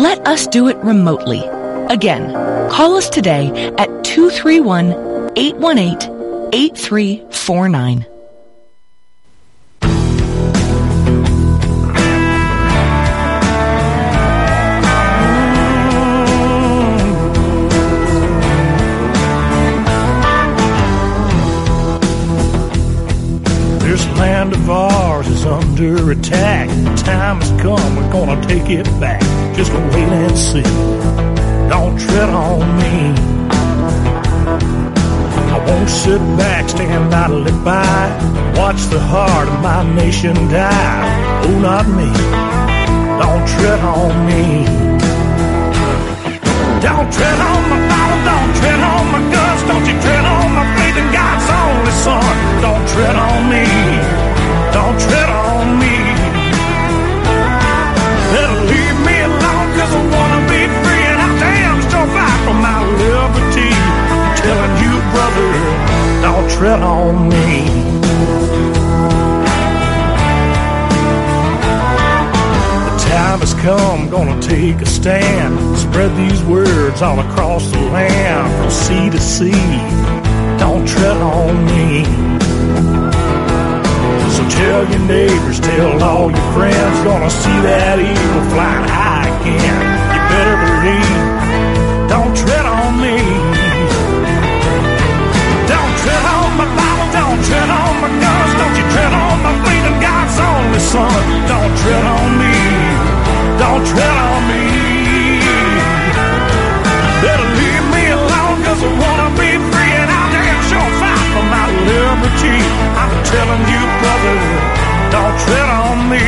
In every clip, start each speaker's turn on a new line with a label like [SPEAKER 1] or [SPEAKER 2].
[SPEAKER 1] let us do it remotely. Again, call us today at 231-818-8349.
[SPEAKER 2] This land of ours is under attack. The time has come, we're gonna take it back. Just wait and see. Don't tread on me. I won't sit back, stand idly by, watch the heart of my nation die. Oh, not me. Don't tread on me. Don't tread on my Bible, don't tread on my guns, don't you tread on my faith in God's only Son. Don't tread on me, don't tread on me. Better leave me alone, cause I wanna be free, and I damn sure fight for my liberty. I'm telling you, brother, don't tread on me. Time has come, gonna take a stand. Spread these words all across the land, from sea to sea. Don't tread on me. So tell your neighbors, tell all your friends, gonna see that eagle flying high again. You better believe, don't tread on me. Don't tread on my Bible, don't tread on my guns, don't you tread on my faith in God's only Son. Don't tread on me. Don't tread on me. Better leave me alone, cause I wanna be free, and I'll damn sure fight for my liberty. I'm telling you, brother, don't tread on me.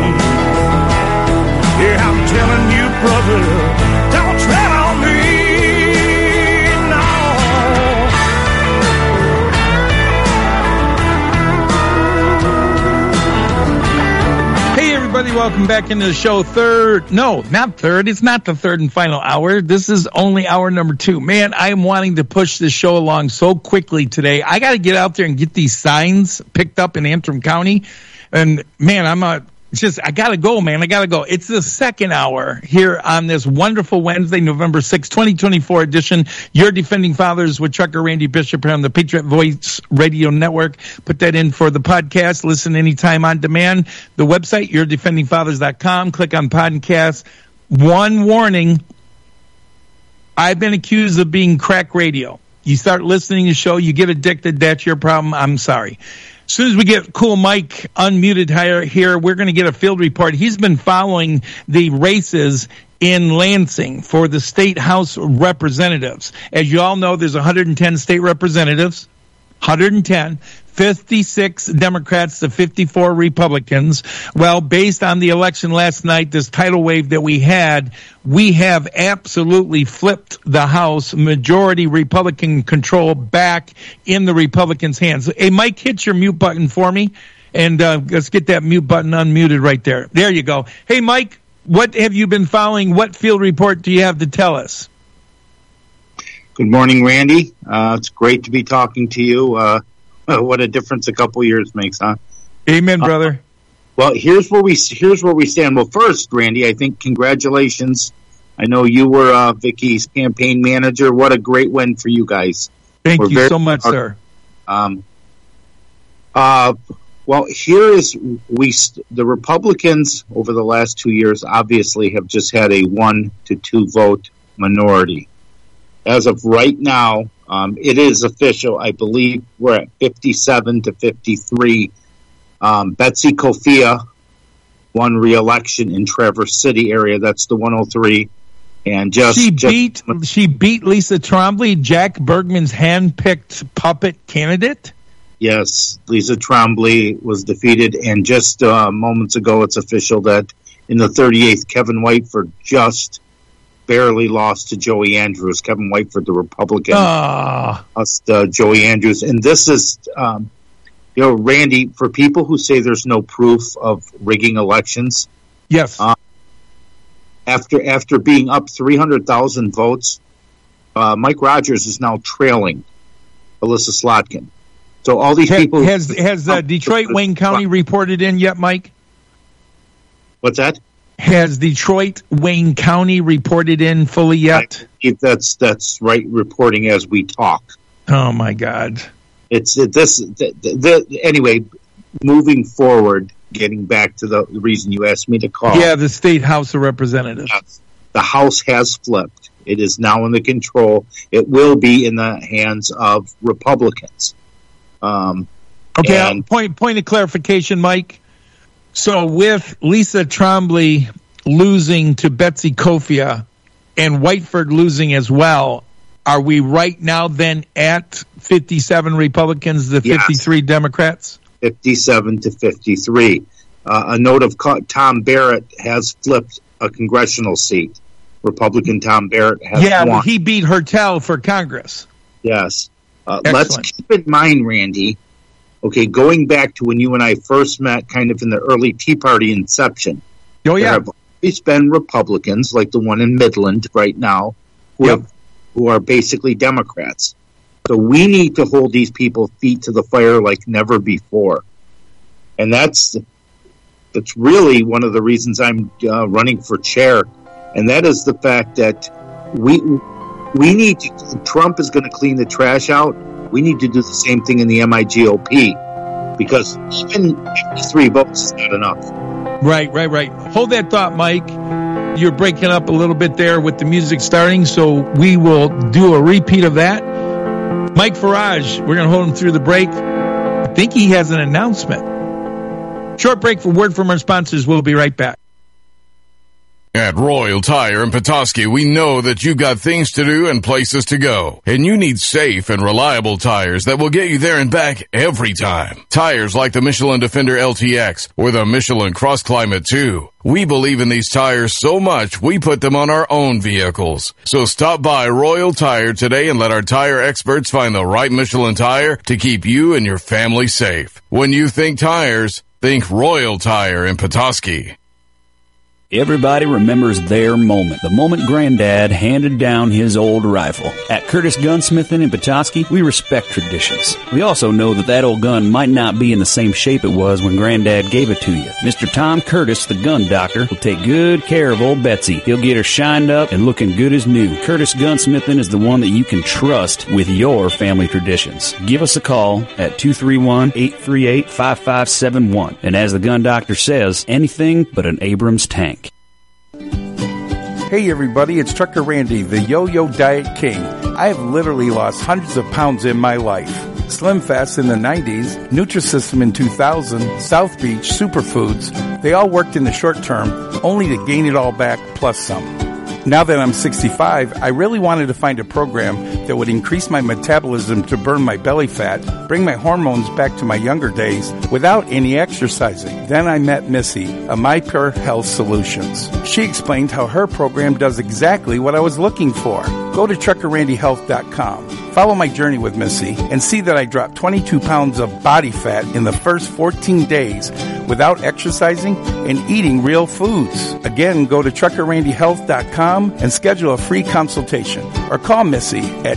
[SPEAKER 2] Yeah, I'm telling you, brother, don't tread on me. No.
[SPEAKER 3] Hey everybody, welcome back into the show. It's not the third and final hour. This is only hour number 2. Man, I am wanting to push this show along so quickly today. I got to get out there and get these signs picked up in Antrim County. And man, I got to go, man. I got to go. It's the second hour here on this wonderful Wednesday, November 6, 2024 edition. Your Defending Fathers with Trucker Randy Bishop here on the Patriot Voice Radio Network. Put that in for the podcast. Listen anytime on demand. The website, yourdefendingfathers.com. Click on podcast. One warning. I've been accused of being crack radio. You start listening to the show, you get addicted. That's your problem. I'm sorry. As soon as we get Cool Mike unmuted here, we're going to get a field report. He's been following the races in Lansing for the state House representatives. As you all know, there's 110 state representatives, 110, 56 Democrats to 54 Republicans. Well, based on the election last night, this tidal wave that we have absolutely flipped the House, majority Republican control back in the Republicans' hands. Hey, Mike, hit your mute button for me, and let's get that mute button unmuted right there. There you go. Hey, Mike, what have you been following? What field report do you have to tell us?
[SPEAKER 4] Good morning, Randy. It's great to be talking to you. What a difference a couple years makes, huh?
[SPEAKER 3] Amen, brother.
[SPEAKER 4] Well, here's where we stand. Well, first, Randy, I think congratulations. I know you were Vicky's campaign manager. What a great win for you guys.
[SPEAKER 3] Thank you so much, sir.
[SPEAKER 4] Well, the Republicans over the last 2 years obviously have just had a 1 to 2 vote minority. As of right now, it is official. I believe we're at 57 to 53. Betsy Kofia won re-election in Traverse City area. That's the 103. And she beat Lisa Trombley, Jack Bergman's hand-picked puppet candidate. Yes, Lisa Trombley was defeated, and just moments ago, it's official that in the 38th, Kevin Whiteford just barely lost to Joey Andrews. Kevin Whiteford, the Republican, lost Joey Andrews. And this is, Randy, for people who say there's no proof of rigging elections.
[SPEAKER 3] Yes.
[SPEAKER 4] After being up 300,000 votes, Mike Rogers is now trailing Alyssa Slotkin. So all these people... Has
[SPEAKER 3] Detroit Wayne County reported in yet, Mike?
[SPEAKER 4] What's that?
[SPEAKER 3] Has Detroit, Wayne County reported in fully yet?
[SPEAKER 4] That's right, reporting as we talk.
[SPEAKER 3] Oh, my God.
[SPEAKER 4] Anyway, moving forward, getting back to the reason you asked me to call.
[SPEAKER 3] Yeah, the State House of Representatives.
[SPEAKER 4] Yes. The House has flipped. It is now in the control. It will be in the hands of Republicans.
[SPEAKER 3] Okay, point of clarification, Mike. So with Lisa Trombley losing to Betsy Kofia and Whiteford losing as well, are we right now then at 57 Republicans to 53 Democrats?
[SPEAKER 4] 57 to 53. A note of Tom Barrett has flipped a congressional seat. Republican Tom Barrett has won.
[SPEAKER 3] He beat Hertel for Congress.
[SPEAKER 4] Yes. Let's keep in mind, Randy, okay, going back to when you and I first met kind of in the early Tea Party inception, there have always been Republicans, like the one in Midland right now, who are basically Democrats. So we need to hold these people feet to the fire like never before. And that's really one of the reasons I'm running for chair. And that is the fact that we need to, Trump is going to clean the trash out. We need to do the same thing in the MIGOP, because even 53 votes is not enough.
[SPEAKER 3] Right. Hold that thought, Mike. You're breaking up a little bit there with the music starting, so we will do a repeat of that. Mike Farage, we're going to hold him through the break. I think he has an announcement. Short break for word from our sponsors. We'll be right back.
[SPEAKER 5] At Royal Tire in Petoskey, we know that you've got things to do and places to go, and you need safe and reliable tires that will get you there and back every time. Tires like the Michelin Defender LTX or the Michelin Cross Climate 2. We believe in these tires so much, we put them on our own vehicles. So stop by Royal Tire today and let our tire experts find the right Michelin tire to keep you and your family safe. When you think tires, think Royal Tire in Petoskey.
[SPEAKER 6] Everybody remembers their moment, the moment Granddad handed down his old rifle. At Curtis Gunsmithing in Petoskey, we respect traditions. We also know that old gun might not be in the same shape it was when Granddad gave it to you. Mr. Tom Curtis, the gun doctor, will take good care of old Betsy. He'll get her shined up and looking good as new. Curtis Gunsmithing is the one that you can trust with your family traditions. Give us a call at 231-838-5571. And as the gun doctor says, anything but an Abrams tank.
[SPEAKER 7] Hey everybody, it's Trucker Randy, the Yo-Yo Diet King. I have literally lost hundreds of pounds in my life. Slim Fast in the 90s, Nutrisystem in 2000, South Beach, Superfoods, they all worked in the short term, only to gain it all back plus some. Now that I'm 65, I really wanted to find a program that would increase my metabolism to burn my belly fat, bring my hormones back to my younger days without any exercising. Then I met Missy, a MyPure Health Solutions. She explained how her program does exactly what I was looking for. Go to TruckerRandyHealth.com. Follow my journey with Missy and see that I dropped 22 pounds of body fat in the first 14 days without exercising and eating real foods. Again, go to TruckerRandyHealth.com and schedule a free consultation or call Missy at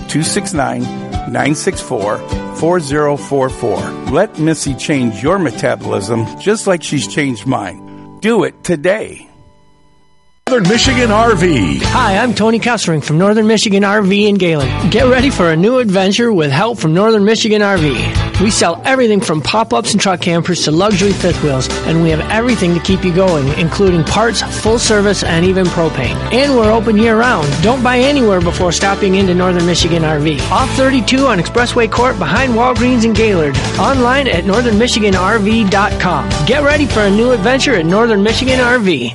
[SPEAKER 7] 269-964-4044. Let Missy change your metabolism just like she's changed mine. Do it today.
[SPEAKER 8] Northern Michigan RV.
[SPEAKER 9] Hi, I'm Tony Kessering from Northern Michigan RV in Galen. Get ready for a new adventure with help from Northern Michigan RV. We sell everything from pop-ups and truck campers to luxury fifth wheels, and we have everything to keep you going, including parts, full service, and even propane. And we're open year-round. Don't buy anywhere before stopping into Northern Michigan RV. Off 32 on Expressway Court behind Walgreens in Gaylord. Online at northernmichiganrv.com. Get ready for a new adventure at Northern Michigan RV.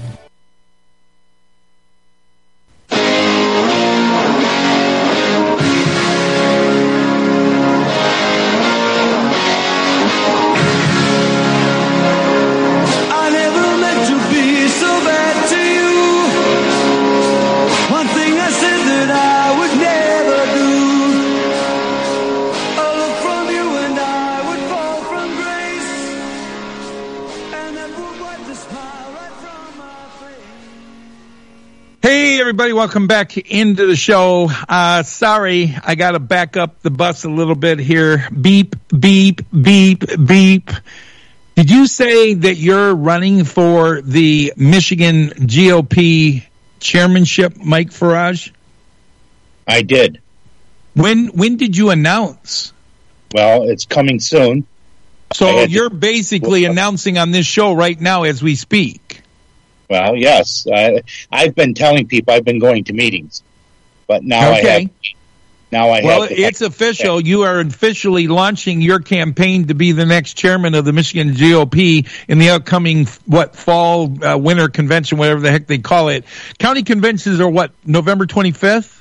[SPEAKER 3] Everybody, welcome back into the show. Sorry, I got to back up the bus a little bit here. Beep, beep, beep, beep. Did you say that you're running for the Michigan GOP chairmanship, Mike Farage?
[SPEAKER 4] I did.
[SPEAKER 3] When did you announce?
[SPEAKER 4] Well, it's coming soon.
[SPEAKER 3] So you're basically announcing on this show right now as we speak.
[SPEAKER 4] Well, yes. I've been telling people I've been going to meetings, but now I have. Well, it's official. You are officially launching your campaign to be the next chairman of the Michigan GOP in the upcoming, fall, winter convention, whatever the heck they call it. County conventions are what, November 25th?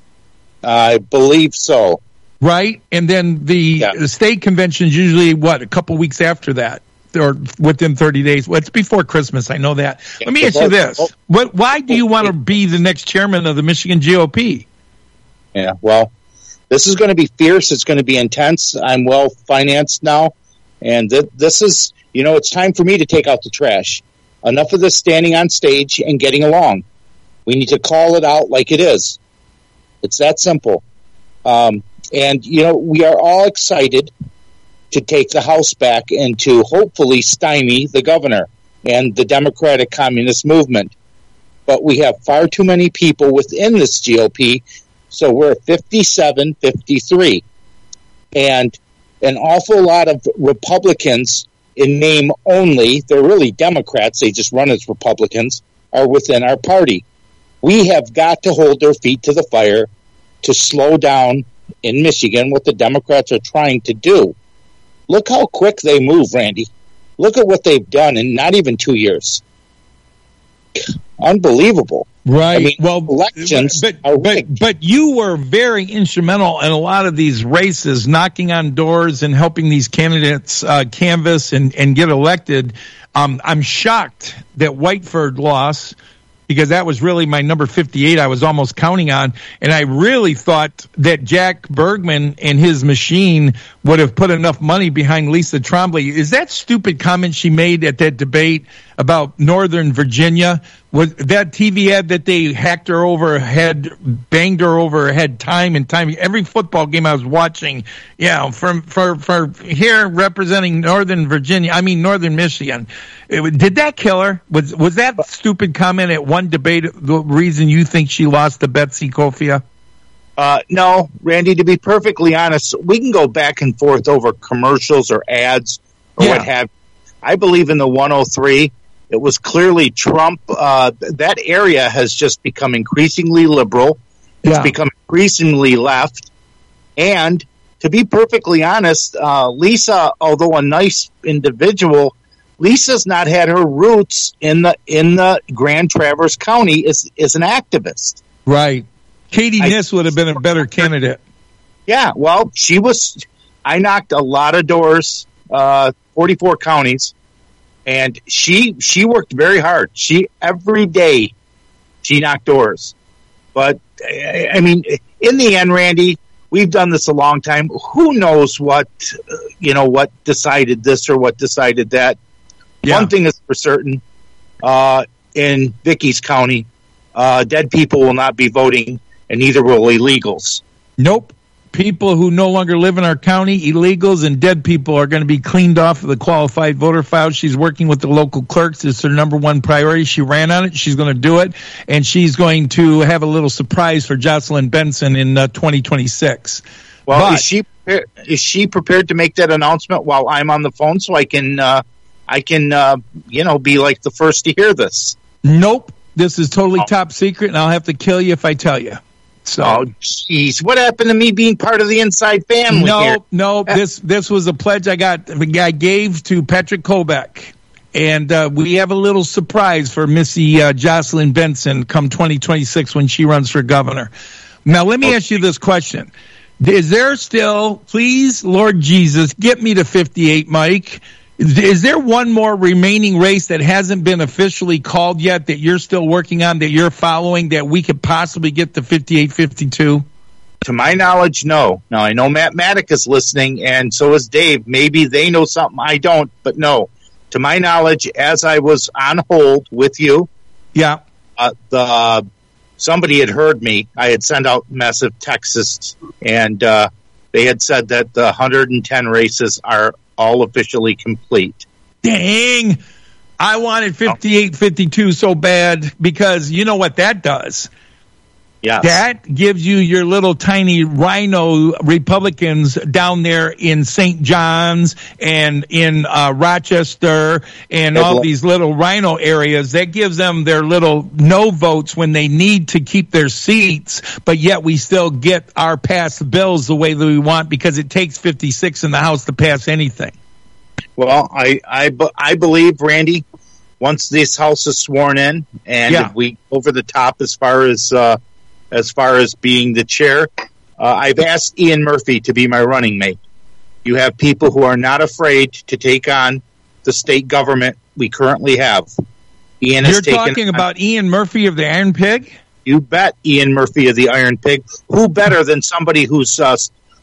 [SPEAKER 4] I believe so.
[SPEAKER 3] Right? And then the state convention is usually, a couple weeks after that, or within 30 days. Well, it's before Christmas. I know that. Let me ask you this. Why do you want to be the next chairman of the Michigan GOP?
[SPEAKER 4] Yeah, well, this is going to be fierce. It's going to be intense. I'm well financed now. And this is, it's time for me to take out the trash. Enough of this standing on stage and getting along. We need to call it out like it is. It's that simple. And, we are all excited to take the House back and to hopefully stymie the governor and the Democratic Communist movement. But we have far too many people within this GOP, so we're 57-53. And an awful lot of Republicans in name only, they're really Democrats, they just run as Republicans, are within our party. We have got to hold their feet to the fire to slow down in Michigan what the Democrats are trying to do. Look how quick they move, Randy. Look at what they've done in not even 2 years. Unbelievable.
[SPEAKER 3] Right.
[SPEAKER 4] I mean,
[SPEAKER 3] elections but you were very instrumental in a lot of these races, knocking on doors and helping these candidates canvass and get elected. I'm shocked that Whiteford lost, because that was really my number 58 I was almost counting on. And I really thought that Jack Bergman and his machine would have put enough money behind Lisa Trombley. Is that stupid comment she made at that debate about Northern Virginia? Was that TV ad that they hacked her over her head, banged her over her head time and time? Every football game I was watching, for here representing Northern Michigan. Did that kill her? Was that stupid comment at one debate the reason you think she lost to Betsy Kofia?
[SPEAKER 4] No, Randy, to be perfectly honest, we can go back and forth over commercials or ads or what have you. I believe in the 103. It was clearly Trump. That area has just become increasingly liberal. It's become increasingly left. And to be perfectly honest, Lisa, although a nice individual, Lisa's not had her roots in the Grand Traverse County as an activist.
[SPEAKER 3] Right. Katie Niss would have been a better candidate.
[SPEAKER 4] Yeah, well, she was. I knocked a lot of doors, 44 counties, and she worked very hard. Every day she knocked doors. But I mean, in the end, Randy, we've done this a long time. Who knows what decided this or what decided that? Yeah. One thing is for certain, in Vicky's County, dead people will not be voting, and neither will illegals.
[SPEAKER 3] Nope. People who no longer live in our county, illegals and dead people, are going to be cleaned off of the qualified voter file. She's working with the local clerks. It's her number one priority. She ran on it. She's going to do it. And she's going to have a little surprise for Jocelyn Benson in 2026.
[SPEAKER 4] Well, is she prepared to make that announcement while I'm on the phone so I can be like the first to hear this? Nope.
[SPEAKER 3] This is totally top secret, and I'll have to kill you if I tell you. So,
[SPEAKER 4] jeez, what happened to me being part of the inside family?
[SPEAKER 3] No. This was a pledge I gave to Patrick Kobeck, and we have a little surprise for Missy Jocelyn Benson come 2026 when she runs for governor. Now, let me ask you this question: is there still, please, Lord Jesus, get me to 58, Mike? Is there one more remaining race that hasn't been officially called yet that you're still working on, that you're following, that we could possibly get to 58, 52?
[SPEAKER 4] To my knowledge, no. Now, I know Matt Maddock is listening, and so is Dave. Maybe they know something I don't, but no. To my knowledge, as I was on hold with you, somebody had heard me. I had sent out massive texts, and they had said that the 110 races are all officially complete.
[SPEAKER 3] Dang. I wanted 58-52 so bad because you know what that does?
[SPEAKER 4] Yes.
[SPEAKER 3] That gives you your little tiny rhino Republicans down there in St. John's and in Rochester and all these little rhino areas. That gives them their little no votes when they need to keep their seats, but yet we still get our passed bills the way that we want because it takes 56 in the House to pass anything.
[SPEAKER 4] Well, I believe, Randy, once this House is sworn in and if we over the top as far as being the chair, I've asked Ian Murphy to be my running mate. You have people who are not afraid to take on the state government we currently have. Ian
[SPEAKER 3] You're talking about Ian Murphy of the Iron Pig?
[SPEAKER 4] You bet, Ian Murphy of the Iron Pig. Who better than somebody who's from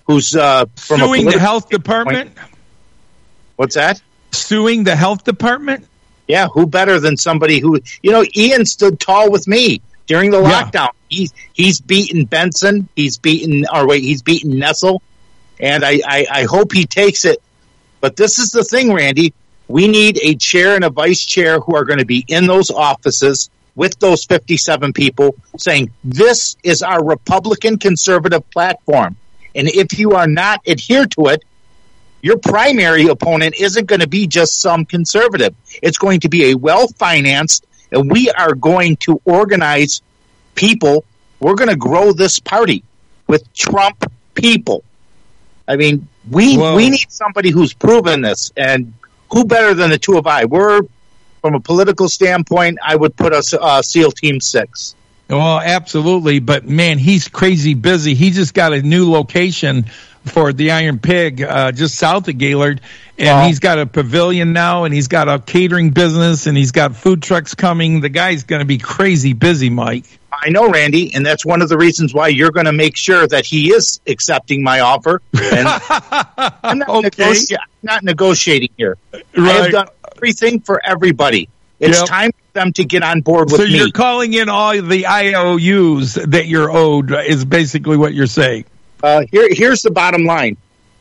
[SPEAKER 3] suing the health department?
[SPEAKER 4] What's that?
[SPEAKER 3] Suing the health department?
[SPEAKER 4] Yeah, who better than somebody who, Ian stood tall with me during the lockdown. He's beaten Benson. He's beaten Nessel. And I hope he takes it. But this is the thing, Randy. We need a chair and a vice chair who are going to be in those offices with those 57 people saying, this is our Republican conservative platform. And if you are not adhere to it, your primary opponent isn't going to be just some conservative. It's going to be a well-financed, and we are going to organize people. We're going to grow this party with Trump people. I mean, we need somebody who's proven this, and who better than the two of I? We're, from a political standpoint, I would put us SEAL Team 6.
[SPEAKER 3] Well, absolutely, but man, he's crazy busy. He just got a new location for the Iron Pig just south of Gaylord, and he's got a pavilion now, and he's got a catering business, and he's got food trucks coming. The guy's going to be crazy busy, Mike.
[SPEAKER 4] I know, Randy, and that's one of the reasons why you're going to make sure that he is accepting my offer. And I'm not negotiating here. Right. I have done everything for everybody. It's time for them to get on board with me. So
[SPEAKER 3] you're calling in all the IOUs that you're owed is basically what you're saying.
[SPEAKER 4] Here's the bottom line.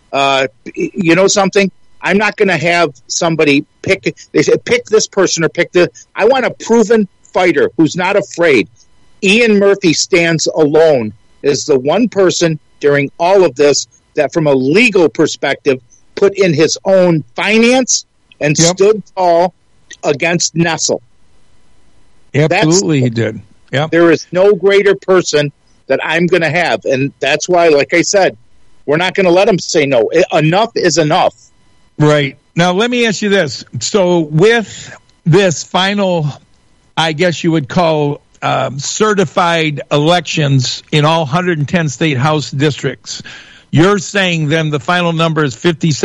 [SPEAKER 4] You know something? I'm not going to have somebody pick. They say pick this person or pick this. I want a proven fighter who's not afraid. Ian Murphy stands alone as the one person during all of this that, from a legal perspective, put in his own finance and stood tall against Nessel.
[SPEAKER 3] Absolutely, he did. Yep.
[SPEAKER 4] There is no greater person that I'm going to have. And that's why, like I said, we're not going to let him say no. Enough is enough.
[SPEAKER 3] Right. Now, let me ask you this. So with this final, I guess you would call certified elections in all 110 state House districts, you're saying then the final number is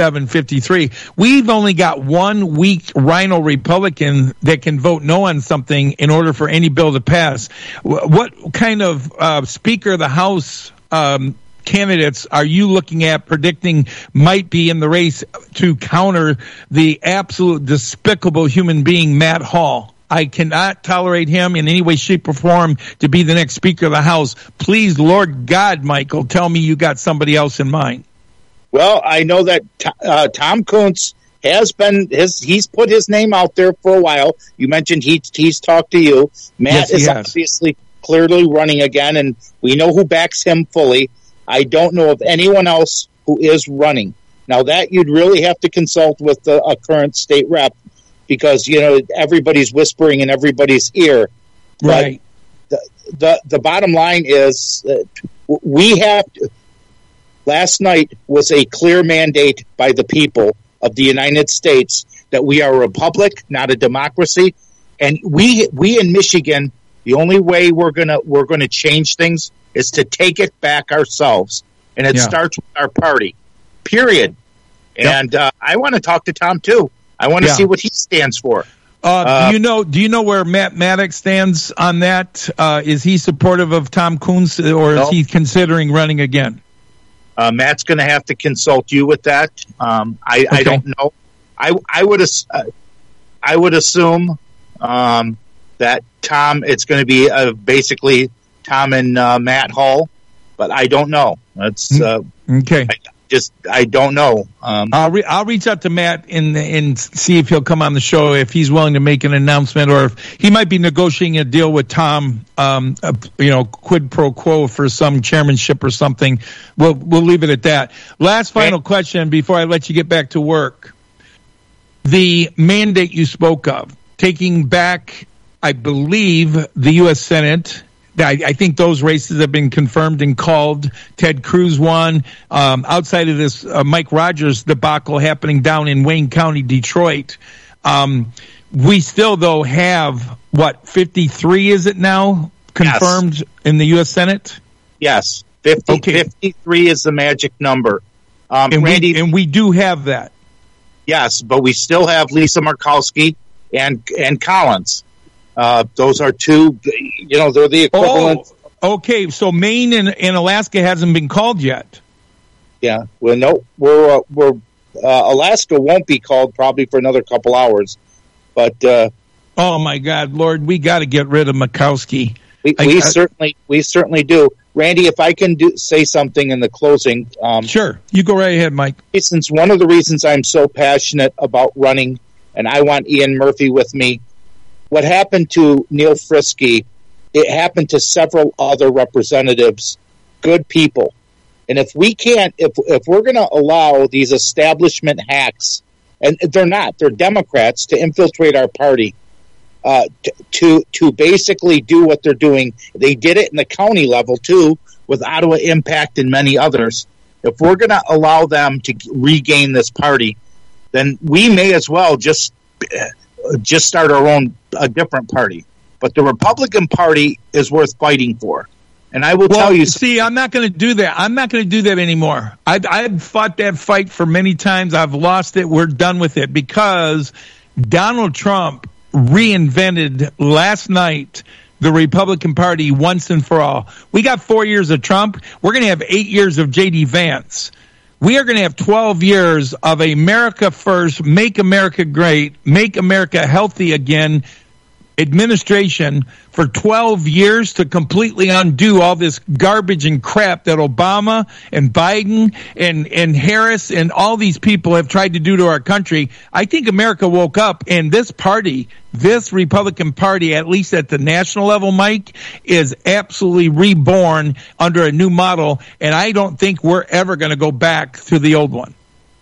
[SPEAKER 3] 57-53. We've only got 1 weak rhino Republican that can vote no on something in order for any bill to pass. What kind of Speaker of the House candidates are you looking at predicting might be in the race to counter the absolute despicable human being, Matt Hall? I cannot tolerate him in any way, shape, or form to be the next Speaker of the House. Please, Lord God, Michael, tell me you got somebody else in mind.
[SPEAKER 4] Well, I know that Tom Kuntz has been he's put his name out there for a while. You mentioned he's talked to you. Matt is obviously clearly running again, and we know who backs him fully. I don't know of anyone else who is running. Now, that you'd really have to consult with a current state rep, because, everybody's whispering in everybody's ear.
[SPEAKER 3] Right.
[SPEAKER 4] But the bottom line is we have to, last night was a clear mandate by the people of the United States that we are a republic, not a democracy. And we in Michigan, the only way we're gonna change things is to take it back ourselves. And it starts with our party. Period. And I want to talk to Tom too. I want to see what he stands for.
[SPEAKER 3] Do you know where Matt Maddox stands on that? Is he supportive of Tom Kuntz, or is he considering running again?
[SPEAKER 4] Matt's going to have to consult you with that. I don't know. I would assume that Tom. It's going to be basically Tom and Matt Hall, but I don't know. That's
[SPEAKER 3] okay.
[SPEAKER 4] I don't know.
[SPEAKER 3] I'll reach out to Matt and see if he'll come on the show, if he's willing to make an announcement, or if he might be negotiating a deal with Tom, quid pro quo for some chairmanship or something. We'll leave it at that. Last final question before I let you get back to work. The mandate you spoke of, taking back, I believe, the U.S. Senate. I think those races have been confirmed and called. Ted Cruz won. Outside of this Mike Rogers debacle happening down in Wayne County, Detroit, we still, though, have, 53 is it now, confirmed in the U.S. Senate?
[SPEAKER 4] Yes. 53 is the magic number.
[SPEAKER 3] Randy, we do have that.
[SPEAKER 4] Yes, but we still have Lisa Murkowski and Collins. Those are two, they're the equivalent.
[SPEAKER 3] Oh, okay. So Maine and Alaska hasn't been called yet.
[SPEAKER 4] Yeah. Well, no, we're Alaska won't be called probably for another couple hours, but,
[SPEAKER 3] oh my God, Lord, we got to get rid of Murkowski.
[SPEAKER 4] We certainly do. Randy, if I can say something in the closing.
[SPEAKER 3] Sure. You go right ahead, Mike.
[SPEAKER 4] Since one of the reasons I'm so passionate about running, and I want Ian Murphy with me, what happened to Neil Frisky, it happened to several other representatives, good people. And if we can't, if we're going to allow these establishment hacks, and they're Democrats, to infiltrate our party, to basically do what they're doing. They did it in the county level too, with Ottawa Impact and many others. If we're going to allow them to regain this party, then we may as well just start a different party. But the Republican Party is worth fighting for. And I will tell you.
[SPEAKER 3] See, I'm not going to do that. I'm not going to do that anymore. I've fought that fight for many times. I've lost it. We're done with it because Donald Trump reinvented last night the Republican Party once and for all. We got 4 years of Trump. We're going to have 8 years of J.D. Vance. We are going to have 12 years of America First, Make America Great, Make America Healthy Again administration for 12 years to completely undo all this garbage and crap that Obama and Biden and Harris and all these people have tried to do to our country. I think America woke up, and this party, this Republican Party, at least at the national level, Mike, is absolutely reborn under a new model, and I don't think we're ever going to go back to the old one.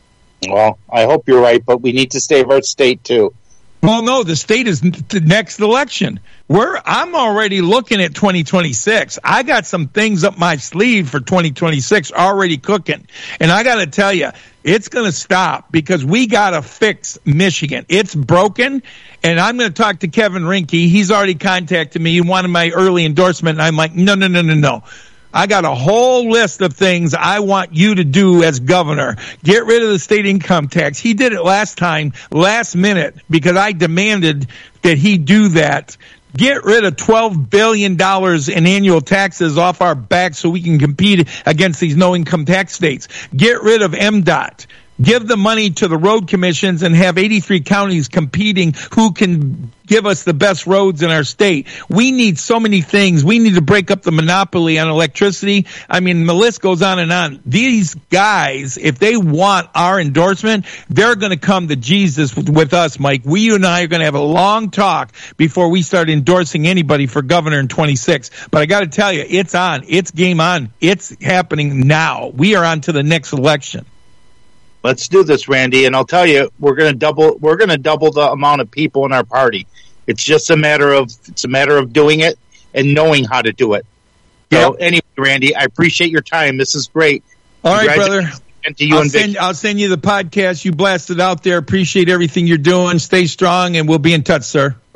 [SPEAKER 4] Well, I hope you're right, but we need to save our state too.
[SPEAKER 3] Well, no, the state is the next election. I'm already looking at 2026. I got some things up my sleeve for 2026 already cooking. And I got to tell you, it's going to stop because we got to fix Michigan. It's broken. And I'm going to talk to Kevin Rinke. He's already contacted me. He wanted my early endorsement. And I'm like, no. I got a whole list of things I want you to do as governor. Get rid of the state income tax. He did it last time, last minute, because I demanded that he do that. Get rid of $12 billion in annual taxes off our backs so we can compete against these no-income tax states. Get rid of MDOT. Give the money to the road commissions and have 83 counties competing who can give us the best roads in our state. We need so many things. We need to break up the monopoly on electricity. I mean, the list goes on and on. These guys, if they want our endorsement, they're going to come to Jesus with us, Mike. You and I are going to have a long talk before we start endorsing anybody for governor in 26. But I got to tell you, it's on. It's game on. It's happening now. We are on to the next election.
[SPEAKER 4] Let's do this, Randy, and I'll tell you, we're going to double the amount of people in our party. It's just a matter of doing it and knowing how to do it. Yep. So anyway, Randy, I appreciate your time. This is great.
[SPEAKER 3] All right, brother.
[SPEAKER 4] And to you
[SPEAKER 3] I'll send you the podcast. You blast it out there. Appreciate everything you're doing. Stay strong, and we'll be in touch, sir.